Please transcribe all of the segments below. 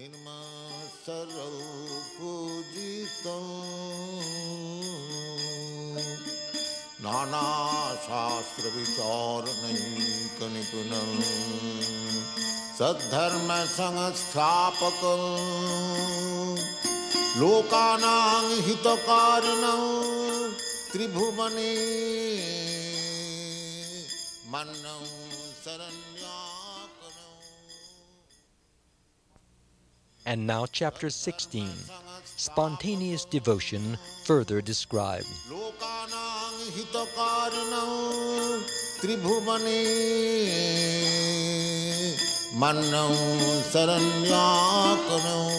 सरल पूजितं नाना शास्त्र विचारणैकनिपुणं सद्धर्म संस्थापकं लोकानां हितकारिणं त्रिभुवने मन्नं शरण्याकरम्. And now chapter 16, Spontaneous Devotion, further described. लोकानां हितकारिणं त्रिभुवने मन्नं शरण्याकरम्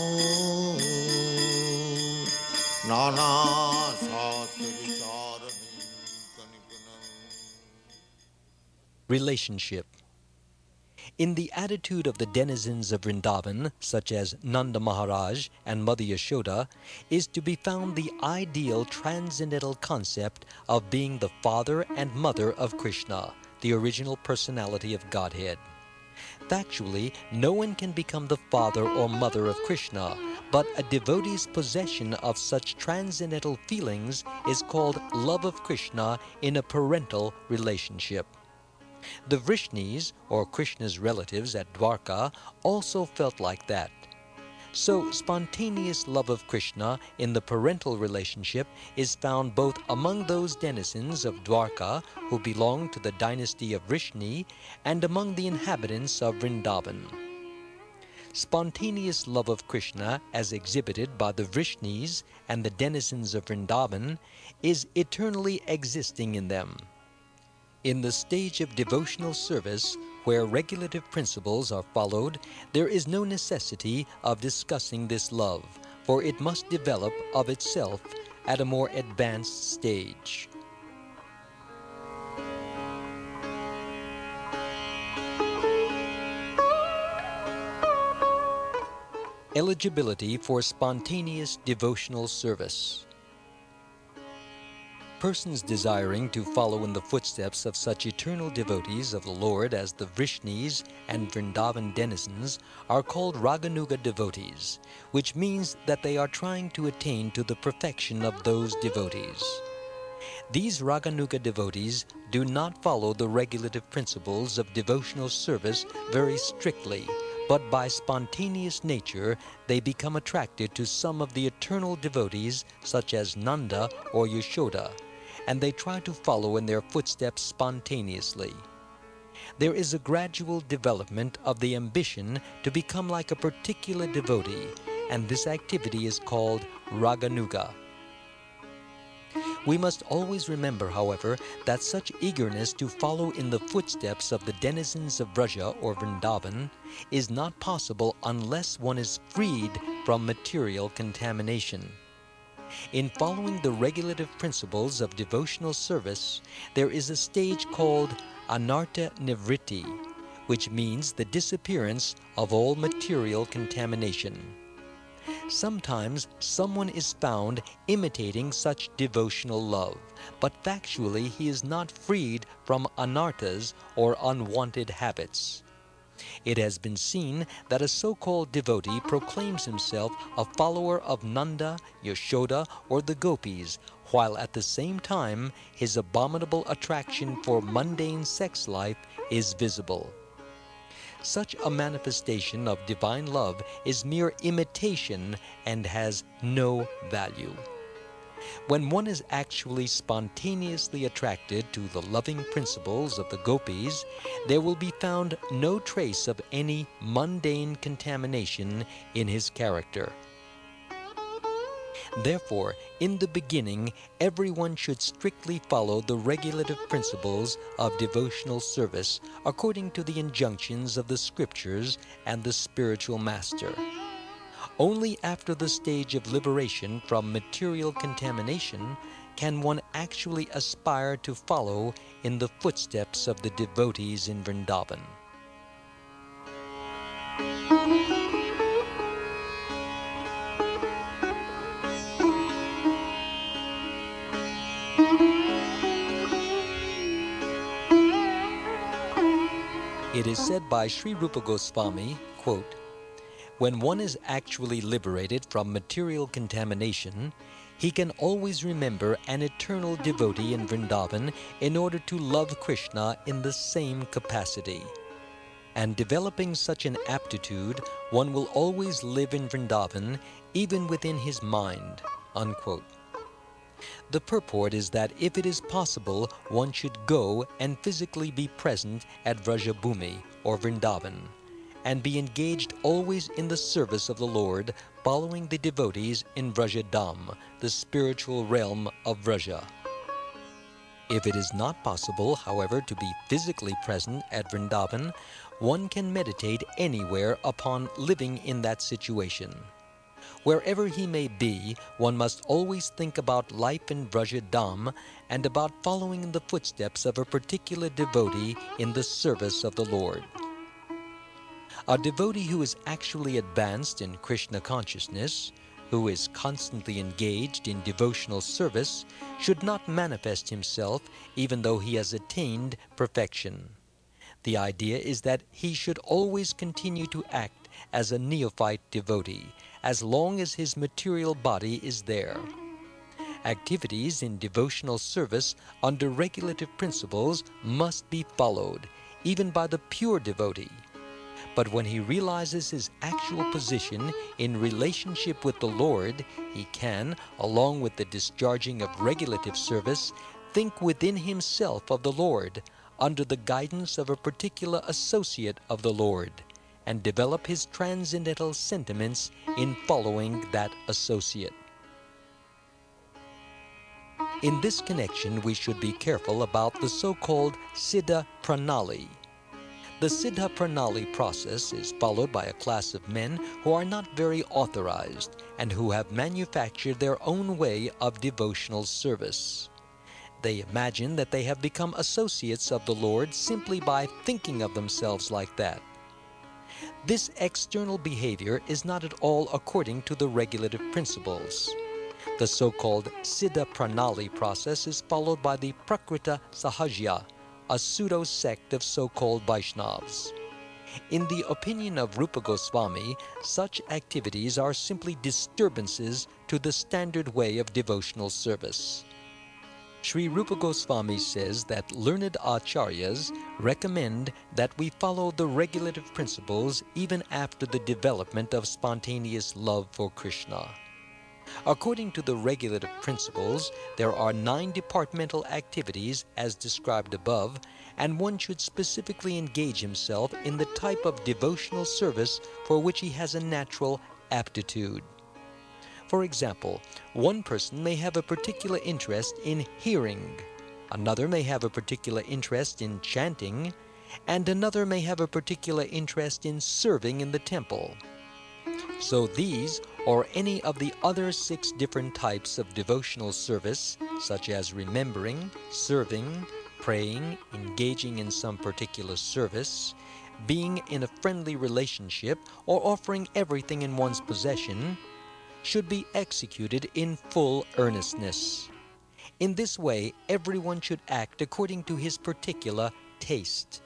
नाना शास्त्र विचारणैकनिपुणम्. Relationship. In the attitude of the denizens of Vrindavan, such as Nanda Maharaj and Mother Yashoda, is to be found the ideal transcendental concept of being the father and mother of Krishna, the original personality of Godhead. Factually, no one can become the father or mother of Krishna, but a devotee's possession of such transcendental feelings is called love of Krishna in a parental relationship. The Vrishnis, or Krishna's relatives at Dwarka, also felt like that. So spontaneous love of Krishna in the parental relationship is found both among those denizens of Dwarka who belong to the dynasty of Vrishni and among the inhabitants of Vrindavan. Spontaneous love of Krishna, as exhibited by the Vrishnis and the denizens of Vrindavan, is eternally existing in them. In the stage of devotional service, where regulative principles are followed, there is no necessity of discussing this love, for it must develop of itself at a more advanced stage. Eligibility for spontaneous devotional service. Persons desiring to follow in the footsteps of such eternal devotees of the Lord as the Vrishnis and Vrindavan denizens are called Raganuga devotees, which means that they are trying to attain to the perfection of those devotees. These Raganuga devotees do not follow the regulative principles of devotional service very strictly, but by spontaneous nature they become attracted to some of the eternal devotees such as Nanda or Yashoda, and they try to follow in their footsteps spontaneously. There is a gradual development of the ambition to become like a particular devotee, and this activity is called Raganuga. We must always remember, however, that such eagerness to follow in the footsteps of the denizens of Vraja or Vrindavan is not possible unless one is freed from material contamination. In following the regulative principles of devotional service, there is a stage called Anartha Nivritti, which means the disappearance of all material contamination. Sometimes someone is found imitating such devotional love, but factually he is not freed from anarthas or unwanted habits. It has been seen that a so-called devotee proclaims himself a follower of Nanda, Yashoda, or the gopis, while at the same time his abominable attraction for mundane sex life is visible. Such a manifestation of divine love is mere imitation and has no value. When one is actually spontaneously attracted to the loving principles of the gopis, there will be found no trace of any mundane contamination in his character. Therefore, in the beginning, everyone should strictly follow the regulative principles of devotional service according to the injunctions of the scriptures and the spiritual master. Only after the stage of liberation from material contamination can one actually aspire to follow in the footsteps of the devotees in Vrindavan. It is said by Sri Rupa Goswami, quote, When one is actually liberated from material contamination, he can always remember an eternal devotee in Vrindavan in order to love Krishna in the same capacity. And developing such an aptitude, one will always live in Vrindavan, even within his mind." Unquote. The purport is that if it is possible, one should go and physically be present at Vrajabhumi, or Vrindavan, and be engaged always in the service of the Lord, following the devotees in Vrajadam, the spiritual realm of Vraja. If it is not possible, however, to be physically present at Vrindavan, one can meditate anywhere upon living in that situation. Wherever he may be, one must always think about life in Vrajadam and about following in the footsteps of a particular devotee in the service of the Lord. A devotee who is actually advanced in Krishna consciousness, who is constantly engaged in devotional service, should not manifest himself even though he has attained perfection. The idea is that he should always continue to act as a neophyte devotee, as long as his material body is there. Activities in devotional service under regulative principles must be followed, even by the pure devotee. But when he realizes his actual position in relationship with the Lord, he can, along with the discharging of regulative service, think within himself of the Lord, under the guidance of a particular associate of the Lord, and develop his transcendental sentiments in following that associate. In this connection, we should be careful about the so-called Siddha Pranali. The Siddha Pranali process is followed by a class of men who are not very authorized and who have manufactured their own way of devotional service. They imagine that they have become associates of the Lord simply by thinking of themselves like that. This external behavior is not at all according to the regulative principles. The so-called Siddha Pranali process is followed by the Prakrita Sahajya, a pseudo-sect of so-called Vaishnavas. In the opinion of Rupa Goswami, such activities are simply disturbances to the standard way of devotional service. Sri Rupa Goswami says that learned acharyas recommend that we follow the regulative principles even after the development of spontaneous love for Krishna. According to the regulative principles, there are 9 departmental activities as described above, and one should specifically engage himself in the type of devotional service for which he has a natural aptitude. For example, one person may have a particular interest in hearing, another may have a particular interest in chanting, and another may have a particular interest in serving in the temple. So these, or any of the other 6 different types of devotional service, such as remembering, serving, praying, engaging in some particular service, being in a friendly relationship, or offering everything in one's possession, should be executed in full earnestness. In this way, everyone should act according to his particular taste.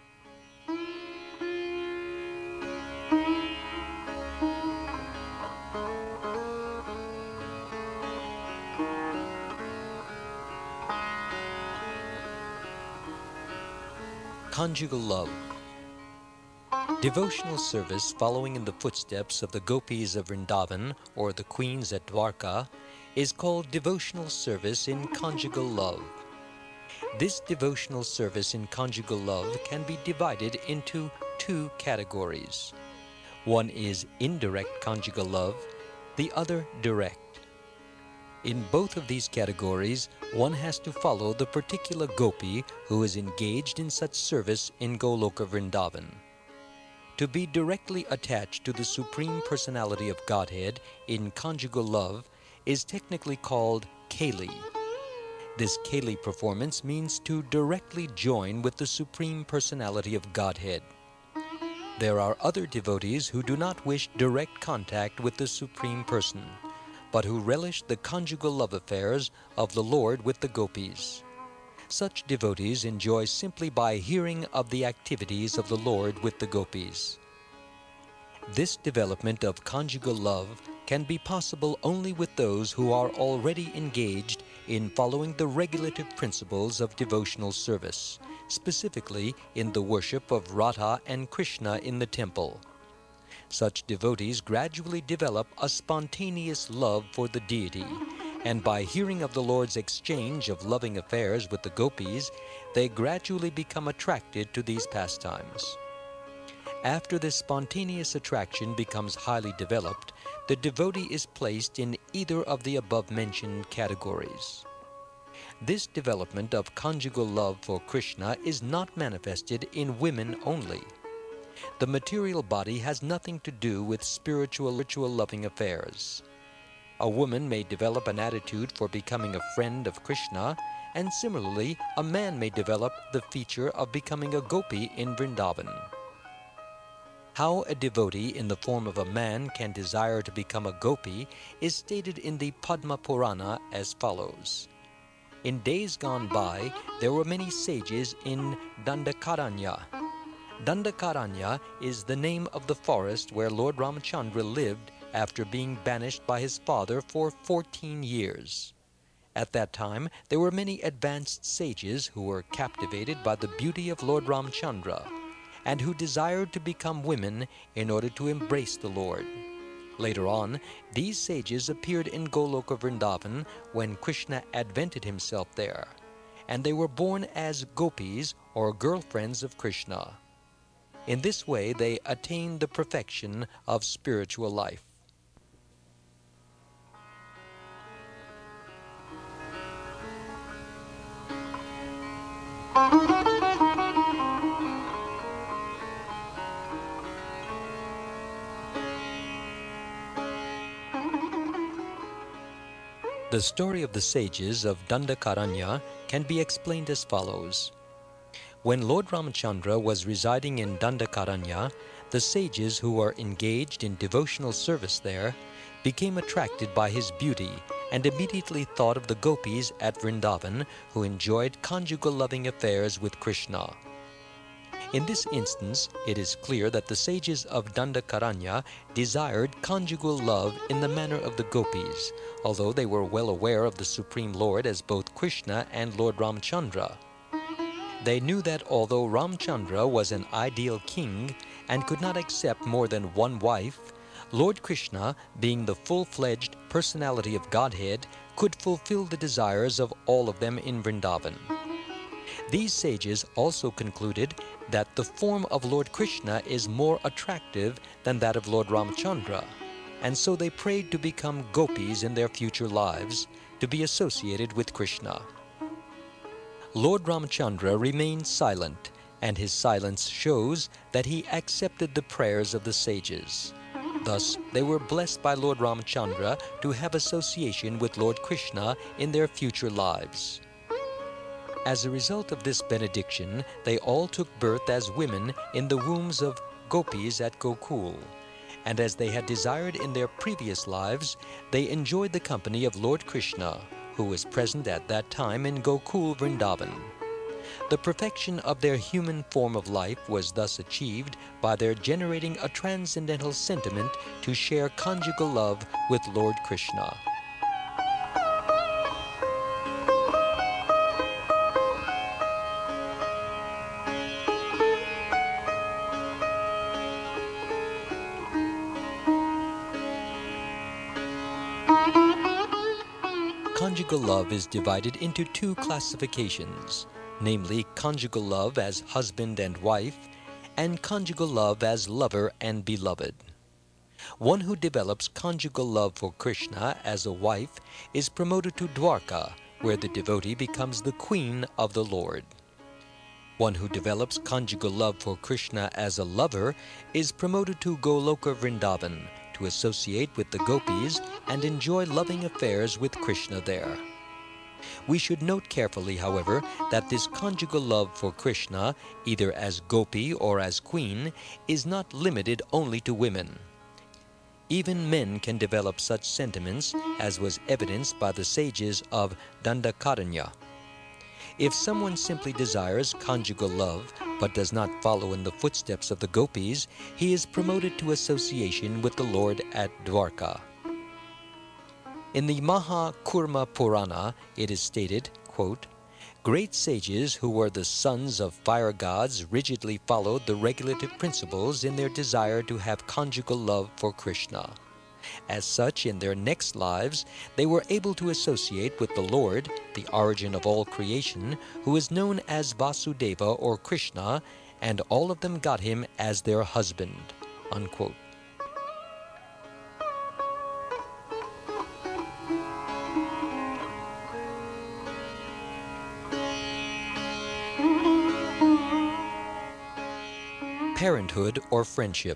Conjugal love. Devotional service following in the footsteps of the gopis of Vrindavan or the queens at Dwarka is called devotional service in conjugal love. This devotional service in conjugal love can be divided into 2 categories. One is indirect conjugal love, the other direct. In both of these categories, one has to follow the particular gopi who is engaged in such service in Goloka Vrindavan. To be directly attached to the Supreme Personality of Godhead in conjugal love is technically called Keli. This Keli performance means to directly join with the Supreme Personality of Godhead. There are other devotees who do not wish direct contact with the Supreme Person, but who relish the conjugal love affairs of the Lord with the gopis. Such devotees enjoy simply by hearing of the activities of the Lord with the gopis. This development of conjugal love can be possible only with those who are already engaged in following the regulative principles of devotional service, specifically in the worship of Radha and Krishna in the temple. Such devotees gradually develop a spontaneous love for the deity, and by hearing of the Lord's exchange of loving affairs with the gopis, they gradually become attracted to these pastimes. After this spontaneous attraction becomes highly developed, the devotee is placed in either of the above-mentioned categories. This development of conjugal love for Krishna is not manifested in women only. The material body has nothing to do with spiritual loving affairs. A woman may develop an attitude for becoming a friend of Krishna, and similarly, a man may develop the feature of becoming a gopi in Vrindavan. How a devotee in the form of a man can desire to become a gopi is stated in the Padma Purana as follows. In days gone by, there were many sages in Dandakaranya. Dandakaranya is the name of the forest where Lord Ramachandra lived after being banished by his father for 14 years. At that time, there were many advanced sages who were captivated by the beauty of Lord Ramachandra, and who desired to become women in order to embrace the Lord. Later on, these sages appeared in Goloka Vrindavan when Krishna advented himself there, and they were born as gopis or girlfriends of Krishna. In this way, they attained the perfection of spiritual life. The story of the sages of Dandakaranya can be explained as follows. When Lord Ramachandra was residing in Dandakaranya, the sages who were engaged in devotional service there became attracted by his beauty and immediately thought of the gopis at Vrindavan who enjoyed conjugal loving affairs with Krishna. In this instance, it is clear that the sages of Dandakaranya desired conjugal love in the manner of the gopis, although they were well aware of the Supreme Lord as both Krishna and Lord Ramachandra. They knew that although Ramchandra was an ideal king and could not accept more than one wife, Lord Krishna, being the full-fledged personality of Godhead, could fulfill the desires of all of them in Vrindavan. These sages also concluded that the form of Lord Krishna is more attractive than that of Lord Ramchandra, and so they prayed to become gopis in their future lives, to be associated with Krishna. Lord Ramchandra remained silent, and his silence shows that he accepted the prayers of the sages. Thus, they were blessed by Lord Ramchandra to have association with Lord Krishna in their future lives. As a result of this benediction, they all took birth as women in the wombs of gopis at Gokul, and as they had desired in their previous lives, they enjoyed the company of Lord Krishna, who was present at that time in Gokul Vrindavan. The perfection of their human form of life was thus achieved by their generating a transcendental sentiment to share conjugal love with Lord Krishna. Conjugal love is divided into two classifications, namely conjugal love as husband and wife, and conjugal love as lover and beloved. One who develops conjugal love for Krishna as a wife is promoted to Dwarka, where the devotee becomes the queen of the Lord. One who develops conjugal love for Krishna as a lover is promoted to Goloka Vrindavan, to associate with the gopis and enjoy loving affairs with Krishna there. We should note carefully, however, that this conjugal love for Krishna, either as gopi or as queen, is not limited only to women. Even men can develop such sentiments, as was evidenced by the sages of Dandakaranya. If someone simply desires conjugal love but does not follow in the footsteps of the gopis, he is promoted to association with the Lord at Dwarka. In the Maha Kurma Purana, it is stated, quote, "Great sages who were the sons of fire gods rigidly followed the regulative principles in their desire to have conjugal love for Krishna. As such, in their next lives, they were able to associate with the Lord, the origin of all creation, who is known as Vasudeva or Krishna, and all of them got him as their husband." Unquote. Parenthood or friendship.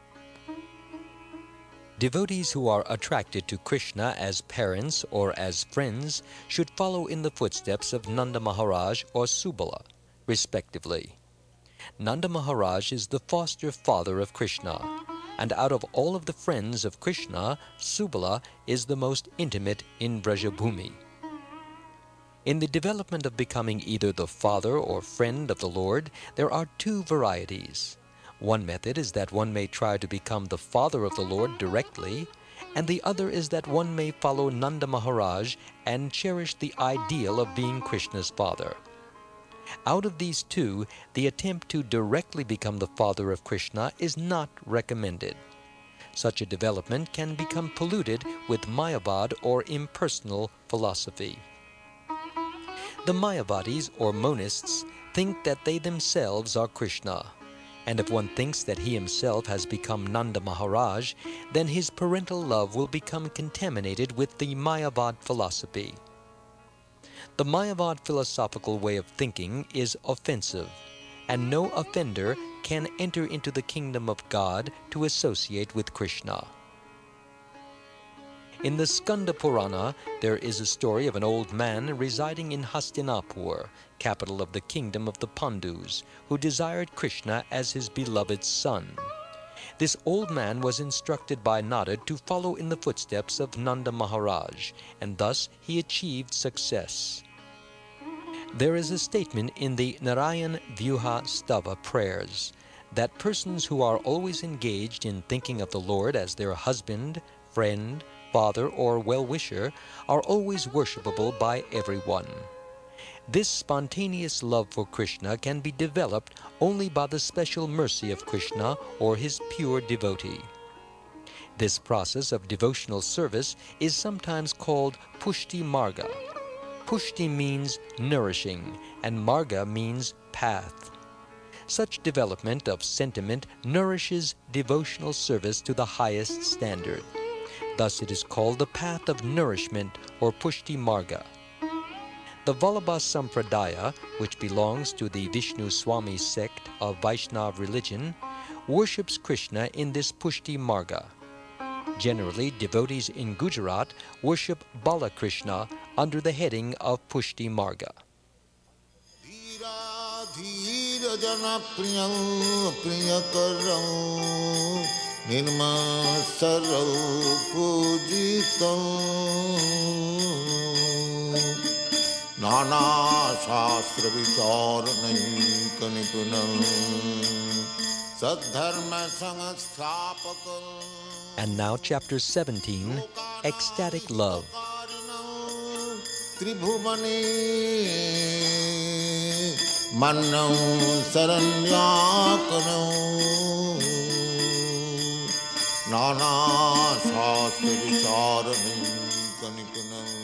Devotees who are attracted to Krishna as parents or as friends should follow in the footsteps of Nanda Maharaj or Subala, respectively. Nanda Maharaj is the foster father of Krishna, and out of all of the friends of Krishna, Subala is the most intimate in Brajabhumi. In the development of becoming either the father or friend of the Lord, there are two varieties. One method is that one may try to become the father of the Lord directly, and the other is that one may follow Nanda Maharaj and cherish the ideal of being Krishna's father. Out of these two, the attempt to directly become the father of Krishna is not recommended. Such a development can become polluted with Mayavad or impersonal philosophy. The Mayavadis or monists think that they themselves are Krishna. And if one thinks that he himself has become Nanda Maharaj, then his parental love will become contaminated with the Mayavad philosophy. The Mayavad philosophical way of thinking is offensive, and no offender can enter into the kingdom of God to associate with Krishna. In the Skanda Purana, there is a story of an old man residing in Hastinapur, capital of the kingdom of the Pandus, who desired Krishna as his beloved son. This old man was instructed by Nada to follow in the footsteps of Nanda Maharaj, and thus he achieved success. There is a statement in the Narayan Vyuha Stava prayers that persons who are always engaged in thinking of the Lord as their husband, friend, father, or well-wisher are always worshipable by everyone. This spontaneous love for Krishna can be developed only by the special mercy of Krishna or his pure devotee. This process of devotional service is sometimes called Pushti Marga. Pushti means nourishing, and Marga means path. Such development of sentiment nourishes devotional service to the highest standard. Thus it is called the path of nourishment or Pushti Marga. The Vallabha Sampradaya, which belongs to the Vishnu Swami sect of Vaishnava religion, worships Krishna in this Pushti Marga. Generally, devotees in Gujarat worship Balakrishna under the heading of Pushti Marga. Nana Shastra Vicharanai Kanipunam Sadharma Sanghastapakam. And now chapter 17, Ecstatic Love. Tribhuvane Mannam Saranyakanam Nana Shastra Vicharanai Kanipunam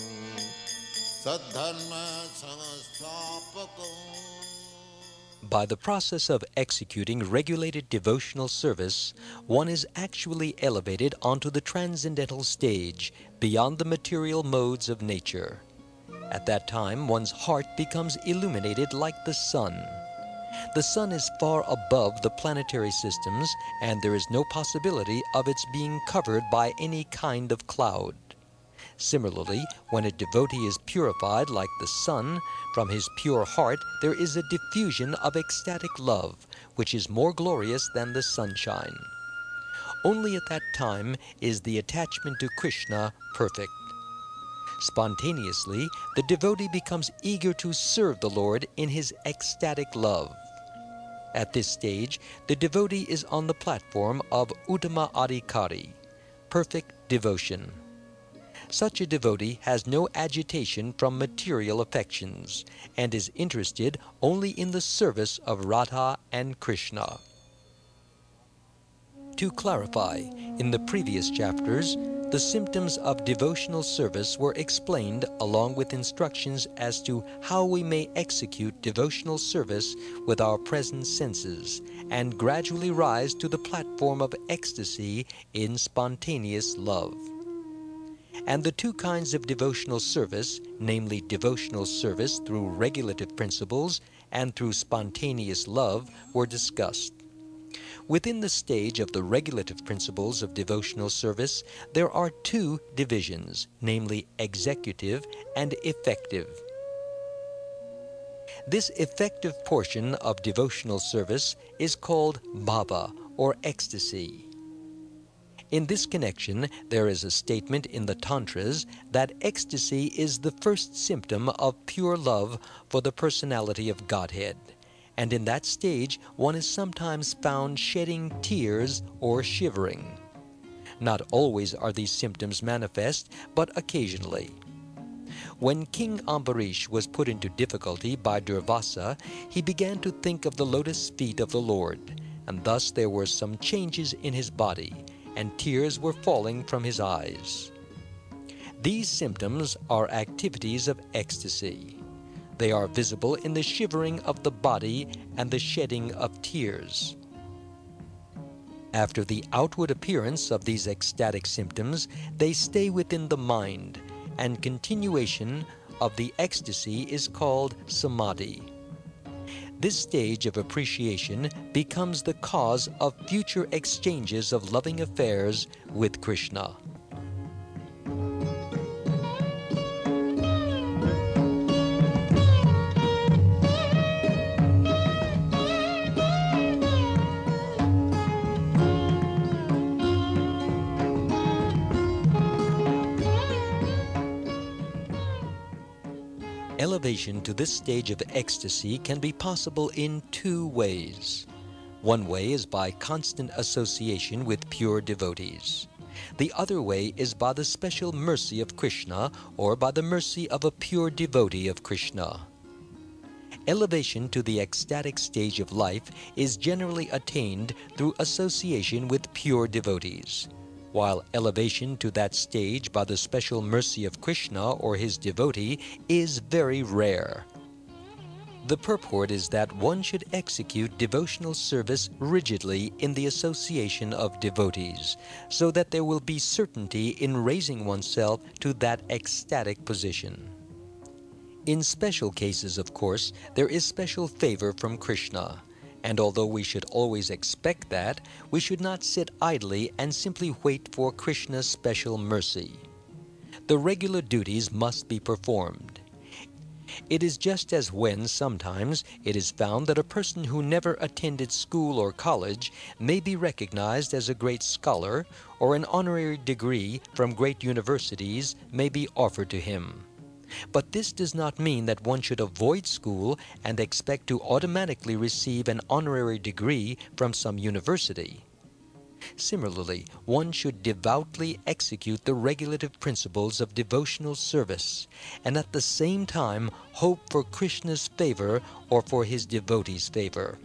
By the process of executing regulated devotional service, one is actually elevated onto the transcendental stage, beyond the material modes of nature. At that time, one's heart becomes illuminated like the sun. The sun is far above the planetary systems, and there is no possibility of its being covered by any kind of cloud. Similarly, when a devotee is purified like the sun, from his pure heart there is a diffusion of ecstatic love, which is more glorious than the sunshine. Only at that time is the attachment to Krishna perfect. Spontaneously, the devotee becomes eager to serve the Lord in his ecstatic love. At this stage, the devotee is on the platform of Uttama Adhikari, perfect devotion. Such a devotee has no agitation from material affections and is interested only in the service of Radha and Krishna. To clarify, in the previous chapters, the symptoms of devotional service were explained along with instructions as to how we may execute devotional service with our present senses and gradually rise to the platform of ecstasy in spontaneous love. And the two kinds of devotional service, namely devotional service through regulative principles and through spontaneous love, were discussed. Within the stage of the regulative principles of devotional service, there are two divisions, namely executive and effective. This effective portion of devotional service is called bhava, or ecstasy. In this connection, there is a statement in the Tantras that ecstasy is the first symptom of pure love for the personality of Godhead, and in that stage one is sometimes found shedding tears or shivering. Not always are these symptoms manifest, but occasionally. When King Ambarish was put into difficulty by Durvasa, he began to think of the lotus feet of the Lord, and thus there were some changes in his body, and tears were falling from his eyes. These symptoms are activities of ecstasy. They are visible in the shivering of the body and the shedding of tears. After the outward appearance of these ecstatic symptoms, they stay within the mind, and continuation of the ecstasy is called samadhi. This stage of appreciation becomes the cause of future exchanges of loving affairs with Krishna. Elevation to this stage of ecstasy can be possible in two ways. One way is by constant association with pure devotees. The other way is by the special mercy of Krishna or by the mercy of a pure devotee of Krishna. Elevation to the ecstatic stage of life is generally attained through association with pure devotees, while elevation to that stage by the special mercy of Krishna or his devotee is very rare. The purport is that one should execute devotional service rigidly in the association of devotees, so that there will be certainty in raising oneself to that ecstatic position. In special cases, of course, there is special favor from Krishna, and although we should always expect that, we should not sit idly and simply wait for Krishna's special mercy. The regular duties must be performed. It is just as when, sometimes, it is found that a person who never attended school or college may be recognized as a great scholar, or an honorary degree from great universities may be offered to him. But this does not mean that one should avoid school and expect to automatically receive an honorary degree from some university. Similarly, one should devoutly execute the regulative principles of devotional service, and at the same time hope for Krishna's favor or for his devotees' favor.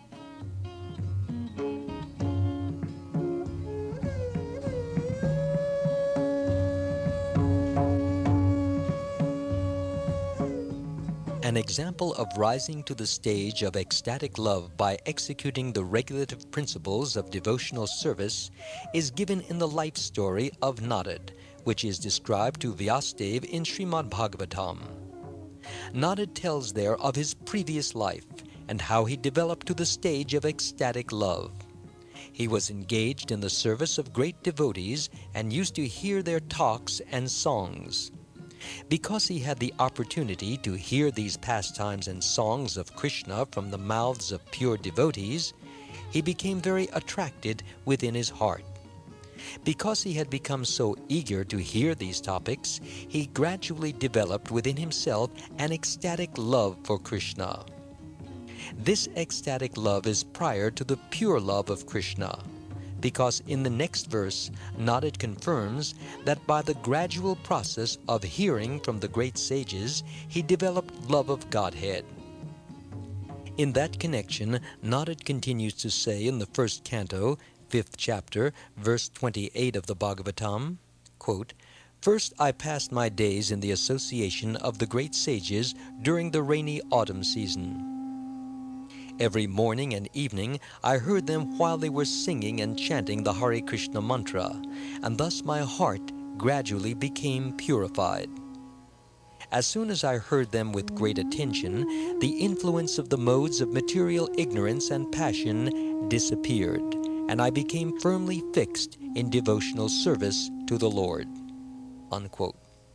An example of rising to the stage of ecstatic love by executing the regulative principles of devotional service is given in the life story of Narad, which is described to Vyasadeva in Srimad Bhagavatam. Narad tells there of his previous life and how he developed to the stage of ecstatic love. He was engaged in the service of great devotees and used to hear their talks and songs. Because he had the opportunity to hear these pastimes and songs of Krishna from the mouths of pure devotees, he became very attracted within his heart. Because he had become so eager to hear these topics, he gradually developed within himself an ecstatic love for Krishna. This ecstatic love is prior to the pure love of Krishna, because in the next verse, Narad confirms that by the gradual process of hearing from the great sages, he developed love of Godhead. In that connection, Narad continues to say in the first canto, 5th chapter, verse 28 of the Bhagavatam, quote, "First I passed my days in the association of the great sages during the rainy autumn season. Every morning and evening I heard them while they were singing and chanting the Hare Krishna mantra, and thus my heart gradually became purified. As soon as I heard them with great attention, the influence of the modes of material ignorance and passion disappeared, and I became firmly fixed in devotional service to the Lord." Unquote.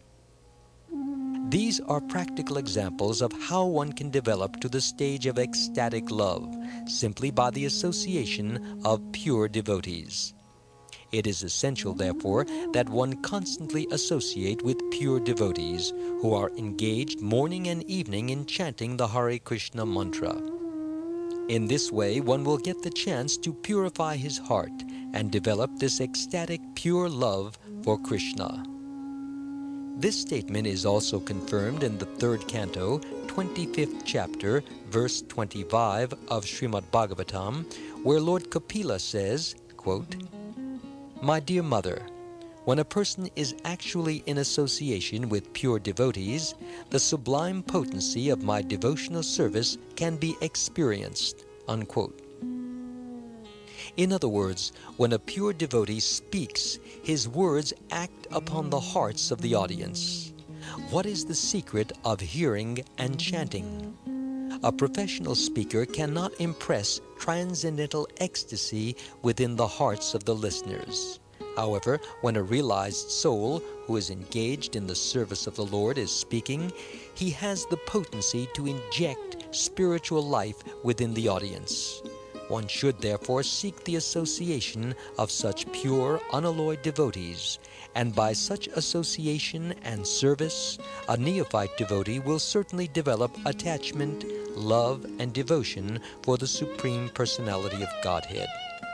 These are practical examples of how one can develop to the stage of ecstatic love simply by the association of pure devotees. It is essential, therefore, that one constantly associate with pure devotees who are engaged morning and evening in chanting the Hare Krishna mantra. In this way, one will get the chance to purify his heart and develop this ecstatic pure love for Krishna. This statement is also confirmed in the 3rd canto, 25th chapter, verse 25 of Srimad Bhagavatam, where Lord Kapila says, quote, "My dear mother, when a person is actually in association with pure devotees, the sublime potency of my devotional service can be experienced." Unquote. In other words, when a pure devotee speaks, his words act upon the hearts of the audience. What is the secret of hearing and chanting? A professional speaker cannot impress transcendental ecstasy within the hearts of the listeners. However, when a realized soul who is engaged in the service of the Lord is speaking, he has the potency to inject spiritual life within the audience. One should therefore seek the association of such pure, unalloyed devotees, and by such association and service, a neophyte devotee will certainly develop attachment, love, and devotion for the Supreme Personality of Godhead.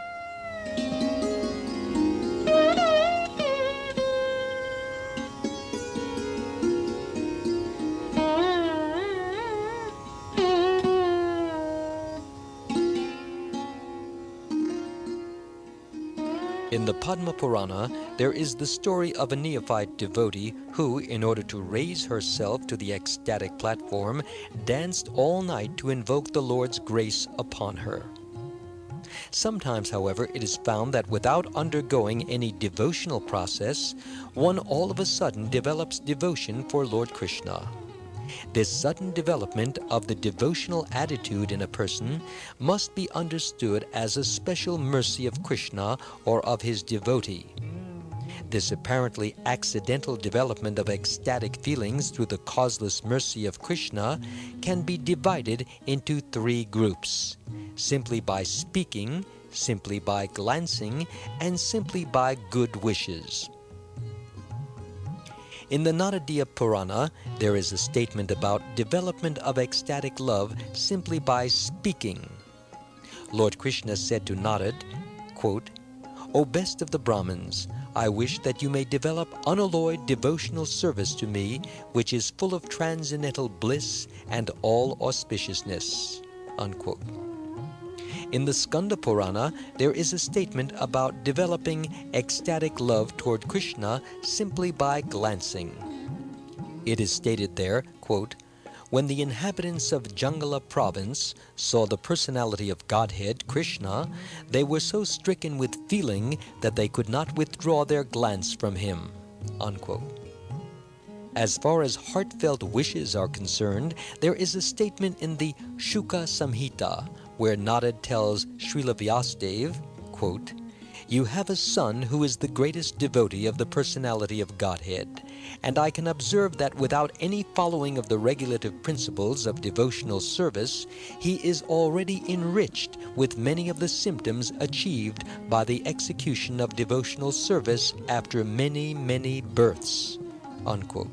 In the Padma Purana, there is the story of a neophyte devotee who, in order to raise herself to the ecstatic platform, danced all night to invoke the Lord's grace upon her. Sometimes, however, it is found that without undergoing any devotional process, one all of a sudden develops devotion for Lord Krishna. This sudden development of the devotional attitude in a person must be understood as a special mercy of Krishna or of his devotee. This apparently accidental development of ecstatic feelings through the causeless mercy of Krishna can be divided into 3 groups: simply by speaking, simply by glancing, and simply by good wishes. In the Naradiya Purana, there is a statement about development of ecstatic love simply by speaking. Lord Krishna said to Narad, quote, "O best of the Brahmins, I wish that you may develop unalloyed devotional service to me, which is full of transcendental bliss and all auspiciousness." Unquote. In the Skanda Purana, there is a statement about developing ecstatic love toward Krishna simply by glancing. It is stated there, quote, "When the inhabitants of Jangala province saw the personality of Godhead, Krishna, they were so stricken with feeling that they could not withdraw their glance from him." Unquote. As far as heartfelt wishes are concerned, there is a statement in the Shuka Samhita where Narad tells Srila Vyasadeva, quote, You have a son who is the greatest devotee of the personality of Godhead, and I can observe that without any following of the regulative principles of devotional service, he is already enriched with many of the symptoms achieved by the execution of devotional service after many, many births." Unquote.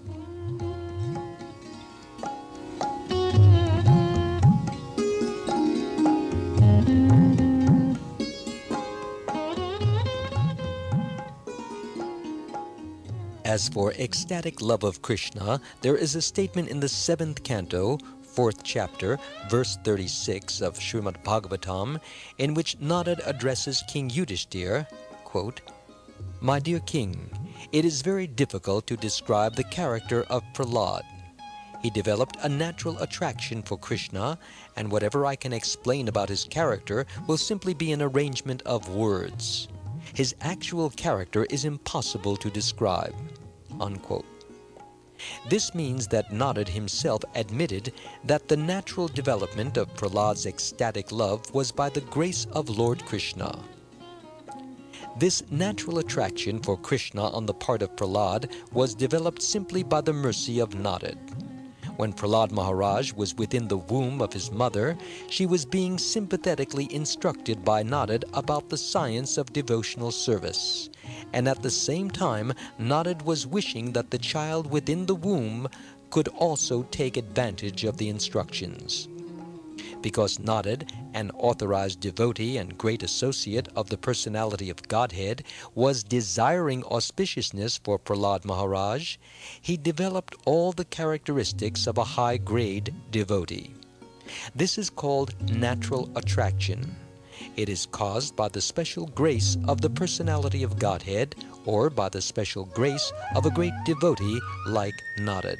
As for ecstatic love of Krishna, there is a statement in the 7th canto, 4th chapter, verse 36 of Srimad Bhagavatam, in which Narad addresses King Yudhishthir, quote, "My dear king, it is very difficult to describe the character of Prahlad. He developed a natural attraction for Krishna, and whatever I can explain about his character will simply be an arrangement of words. His actual character is impossible to describe." Unquote. This means that Narad himself admitted that the natural development of Prahlad's ecstatic love was by the grace of Lord Krishna. This natural attraction for Krishna on the part of Prahlad was developed simply by the mercy of Narad. When Prahlad Maharaj was within the womb of his mother, she was being sympathetically instructed by Narad about the science of devotional service. And at the same time, Narad was wishing that the child within the womb could also take advantage of the instructions. Because Narad, an authorized devotee and great associate of the personality of Godhead, was desiring auspiciousness for Prahlad Maharaj, he developed all the characteristics of a high-grade devotee. This is called natural attraction. It is caused by the special grace of the personality of Godhead, or by the special grace of a great devotee like Narad.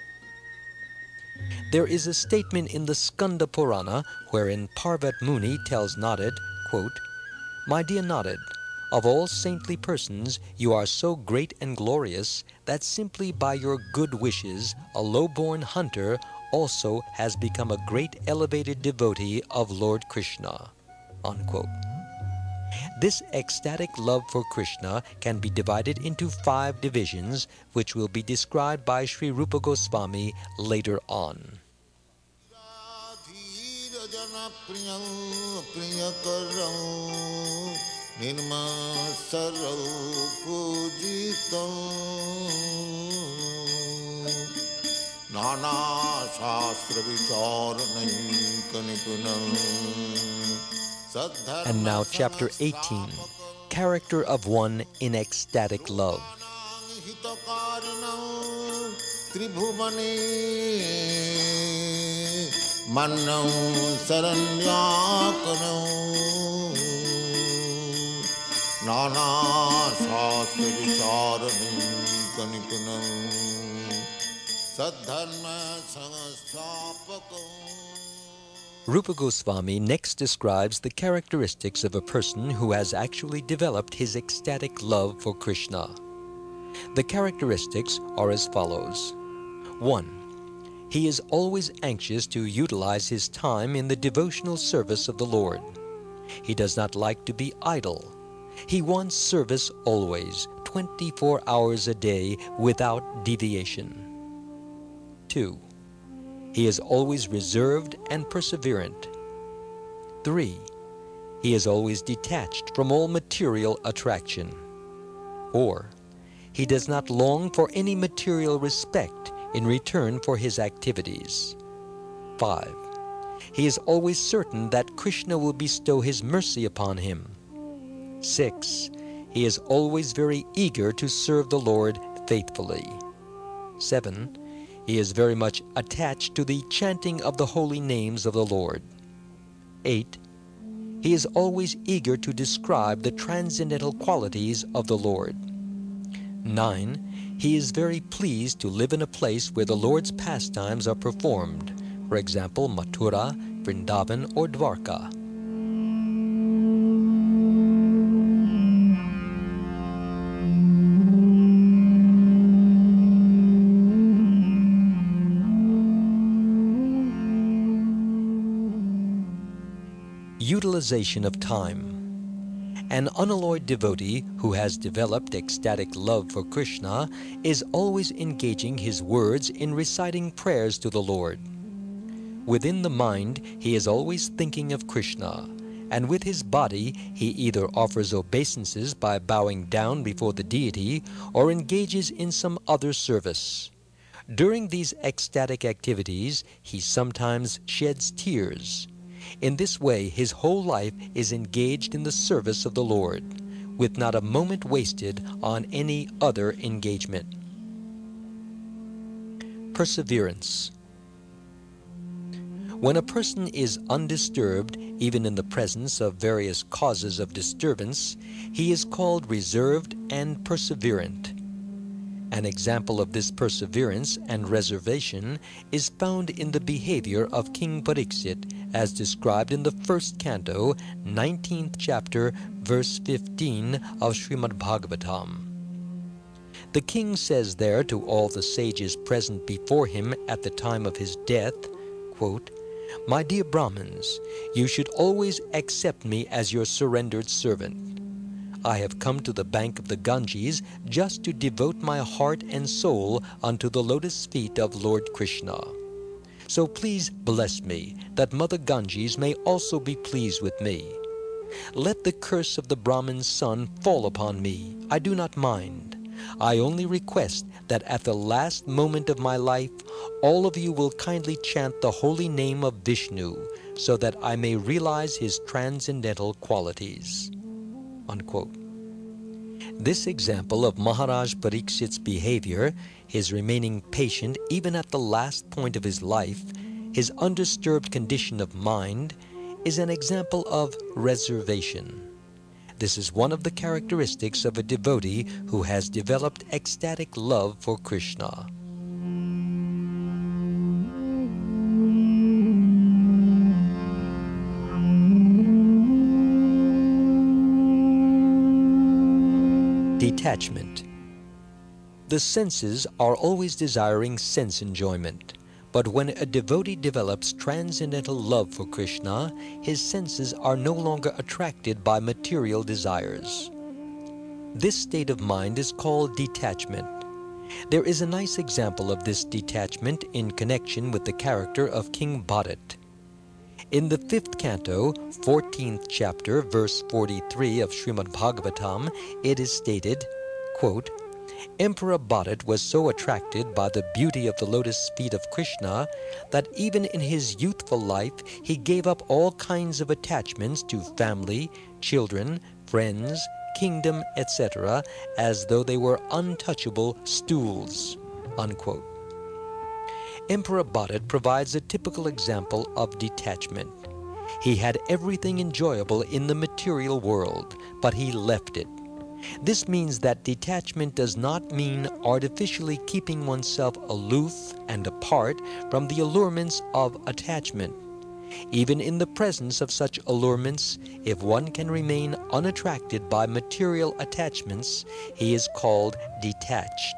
There is a statement in the Skanda Purana wherein Parvat Muni tells Narad, quote, "My dear Narad, of all saintly persons you are so great and glorious that simply by your good wishes a low-born hunter also has become a great elevated devotee of Lord Krishna." Unquote. This ecstatic love for Krishna can be divided into 5 divisions, which will be described by Sri Rupa Goswami later on. Nana Shastra And now chapter 18, Character of One in Ecstatic Love. Rupa Goswami next describes the characteristics of a person who has actually developed his ecstatic love for Krishna. The characteristics are as follows. 1. He is always anxious to utilize his time in the devotional service of the Lord. He does not like to be idle. He wants service always, 24 hours a day, without deviation. 2. He is always reserved and perseverant. 3. He is always detached from all material attraction. 4. He does not long for any material respect in return for his activities. 5. He is always certain that Krishna will bestow his mercy upon him. 6. He is always very eager to serve the Lord faithfully. 7. He is very much attached to the chanting of the holy names of the Lord. 8. He is always eager to describe the transcendental qualities of the Lord. 9. He is very pleased to live in a place where the Lord's pastimes are performed, for example, Mathura, Vrindavan, or Dwarka. Utilization of time. An unalloyed devotee who has developed ecstatic love for Krishna is always engaging his words in reciting prayers to the Lord. Within the mind, he is always thinking of Krishna, and with his body, he either offers obeisances by bowing down before the deity or engages in some other service. During these ecstatic activities, he sometimes sheds tears. In this way, his whole life is engaged in the service of the Lord, with not a moment wasted on any other engagement. Perseverance. When a person is undisturbed, even in the presence of various causes of disturbance, he is called reserved and perseverant. An example of this perseverance and reservation is found in the behavior of King Pariksit, as described in the first canto, 19th chapter, verse 15 of Srimad Bhagavatam. The king says there to all the sages present before him at the time of his death, quote, "My dear Brahmins, you should always accept me as your surrendered servant. I have come to the bank of the Ganges just to devote my heart and soul unto the lotus feet of Lord Krishna. So please bless me, that Mother Ganges may also be pleased with me. Let the curse of the Brahmin's son fall upon me. I do not mind. I only request that at the last moment of my life, all of you will kindly chant the holy name of Vishnu, so that I may realize his transcendental qualities." Unquote. This example of Maharaj Parikshit's behavior, his remaining patient even at the last point of his life, his undisturbed condition of mind, is an example of reservation. This is one of the characteristics of a devotee who has developed ecstatic love for Krishna. Detachment. The senses are always desiring sense enjoyment, but when a devotee develops transcendental love for Krishna, his senses are no longer attracted by material desires. This state of mind is called detachment. There is a nice example of this detachment in connection with the character of King Bharat. In the 5th canto, 14th chapter, verse 43 of Srimad Bhagavatam, it is stated, quote, "Emperor Bharat was so attracted by the beauty of the lotus feet of Krishna that even in his youthful life he gave up all kinds of attachments to family, children, friends, kingdom, etc., as though they were untouchable stools." Unquote. Emperor Bharat provides a typical example of detachment. He had everything enjoyable in the material world, but he left it. This means that detachment does not mean artificially keeping oneself aloof and apart from the allurements of attachment. Even in the presence of such allurements, if one can remain unattracted by material attachments, he is called detached.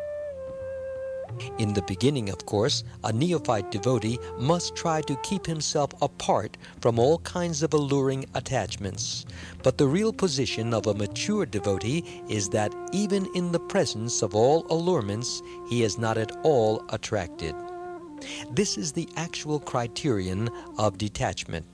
In the beginning, of course, a neophyte devotee must try to keep himself apart from all kinds of alluring attachments. But the real position of a mature devotee is that even in the presence of all allurements, he is not at all attracted. This is the actual criterion of detachment.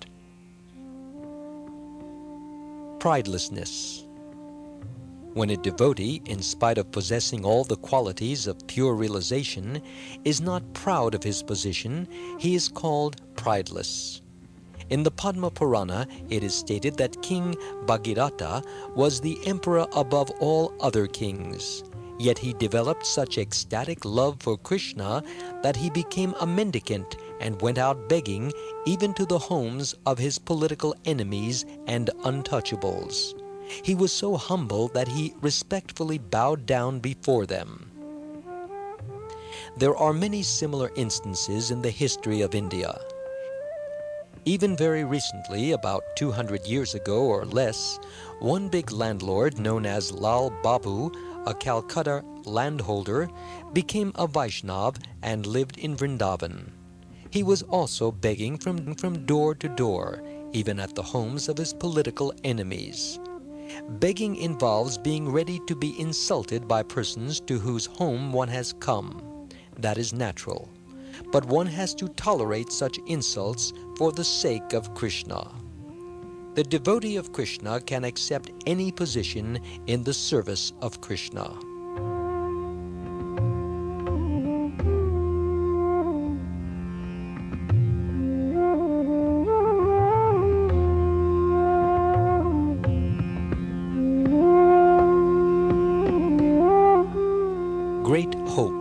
Pridelessness. When a devotee, in spite of possessing all the qualities of pure realization, is not proud of his position, he is called prideless. In the Padma Purana, it is stated that King Bhagirath was the emperor above all other kings. Yet he developed such ecstatic love for Krishna that he became a mendicant and went out begging even to the homes of his political enemies and untouchables. He was so humble that he respectfully bowed down before them. There are many similar instances in the history of India. Even very recently, about 200 years ago or less, one big landlord known as Lal Babu, a Calcutta landholder, became a Vaishnav and lived in Vrindavan. He was also begging from door to door, even at the homes of his political enemies. Begging involves being ready to be insulted by persons to whose home one has come. That is natural. But one has to tolerate such insults for the sake of Krishna. The devotee of Krishna can accept any position in the service of Krishna. Great hope.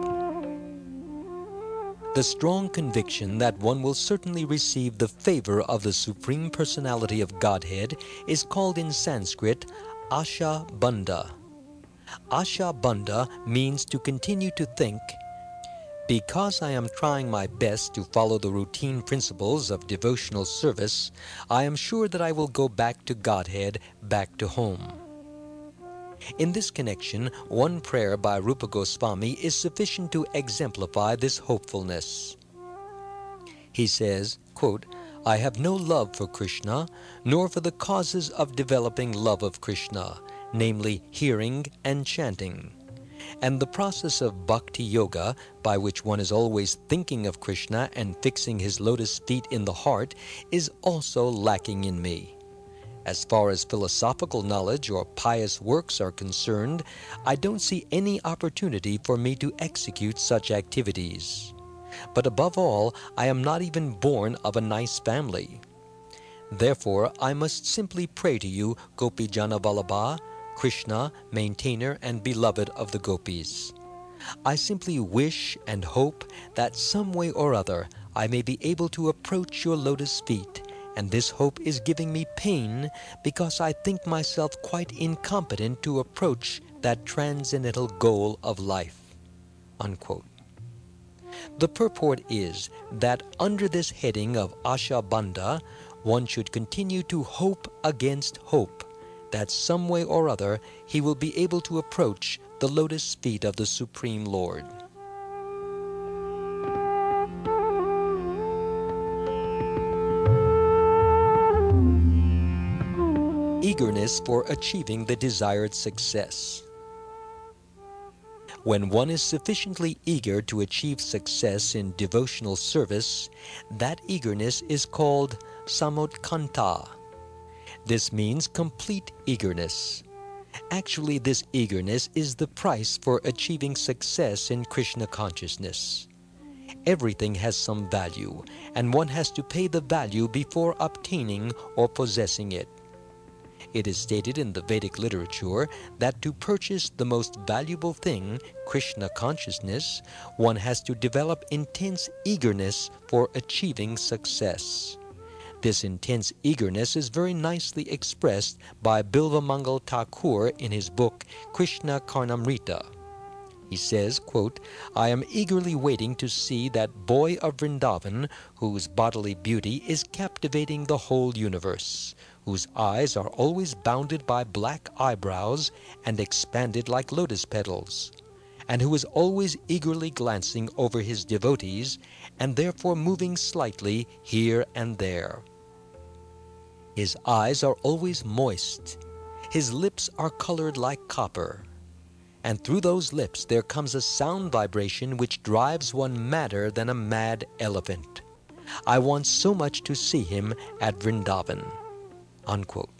The strong conviction that one will certainly receive the favor of the Supreme Personality of Godhead is called in Sanskrit Asha Bandha. Asha Bandha means to continue to think, because I am trying my best to follow the routine principles of devotional service, I am sure that I will go back to Godhead, back to home. In this connection, one prayer by Rupa Goswami is sufficient to exemplify this hopefulness. He says, quote, I have no love for Krishna, nor for the causes of developing love of Krishna, namely hearing and chanting. And the process of bhakti yoga, by which one is always thinking of Krishna and fixing his lotus feet in the heart, is also lacking in me. As far as philosophical knowledge or pious works are concerned, I don't see any opportunity for me to execute such activities. But above all, I am not even born of a nice family. Therefore, I must simply pray to you, Gopijana Vallabha, Krishna, maintainer and beloved of the gopis. I simply wish and hope that some way or other I may be able to approach your lotus feet, and this hope is giving me pain because I think myself quite incompetent to approach that transcendental goal of life." Unquote. The purport is that under this heading of Asha Bandha, one should continue to hope against hope that some way or other he will be able to approach the lotus feet of the Supreme Lord. Eagerness for achieving the desired success. When one is sufficiently eager to achieve success in devotional service, that eagerness is called samotkanta. This means complete eagerness. Actually, this eagerness is the price for achieving success in Krishna consciousness. Everything has some value, and one has to pay the value before obtaining or possessing it. It is stated in the Vedic literature that to purchase the most valuable thing, Krishna consciousness, one has to develop intense eagerness for achieving success. This intense eagerness is very nicely expressed by Bilvamangal Thakur in his book Krishna Karnamrita. He says, quote, "I am eagerly waiting to see that boy of Vrindavan whose bodily beauty is captivating the whole universe, whose eyes are always bounded by black eyebrows and expanded like lotus petals, and who is always eagerly glancing over his devotees and therefore moving slightly here and there. His eyes are always moist, his lips are colored like copper, and through those lips there comes a sound vibration which drives one madder than a mad elephant. I want so much to see him at Vrindavan." Unquote.